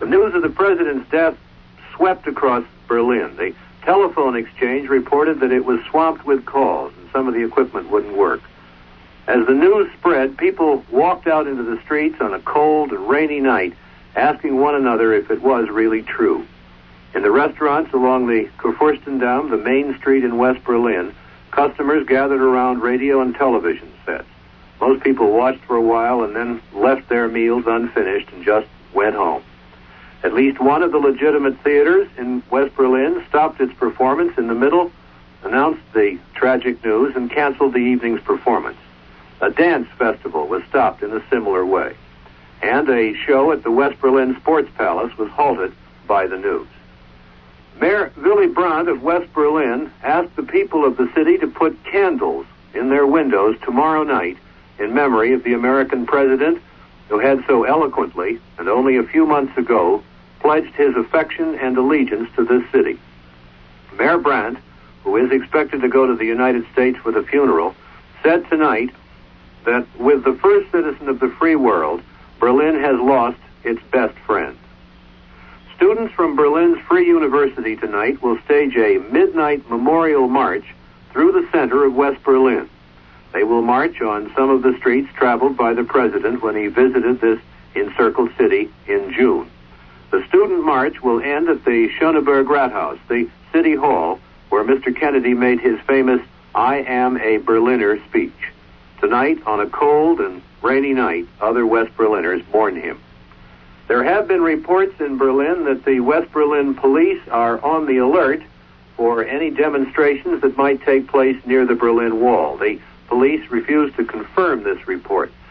The news of the president's death swept across Berlin. The telephone exchange reported that it was swamped with calls, and some of the equipment wouldn't work. As the news spread, people walked out into the streets on a cold and rainy night, asking one another if it was really true. In the restaurants along the Kurfürstendamm, the main street in West Berlin, customers gathered around radio and television sets. Most people watched for a while and then left their meals unfinished and just went home. At least one of the legitimate theaters in West Berlin stopped its performance in the middle, announced the tragic news, and canceled the evening's performance. A dance festival was stopped in a similar way. And a show at the West Berlin Sports Palace was halted by the news. Mayor Willy Brandt of West Berlin asked the people of the city to put candles in their windows tomorrow night in memory of the American president who had so eloquently, and only a few months ago, pledged his affection and allegiance to this city. Mayor Brandt, who is expected to go to the United States for the funeral, said tonight that with the first citizen of the free world, Berlin has lost its best friend. Students from Berlin's Free University tonight will stage a midnight memorial march through the center of West Berlin. They will march on some of the streets traveled by the president when he visited this encircled city in June. The student march will end at the Schöneberg Rathaus, the city hall where Mr. Kennedy made his famous "I am a Berliner" speech. Tonight, on a cold and rainy night, other West Berliners mourn him. There have been reports in Berlin that the West Berlin police are on the alert for any demonstrations that might take place near the Berlin Wall. The police refuse to confirm this report.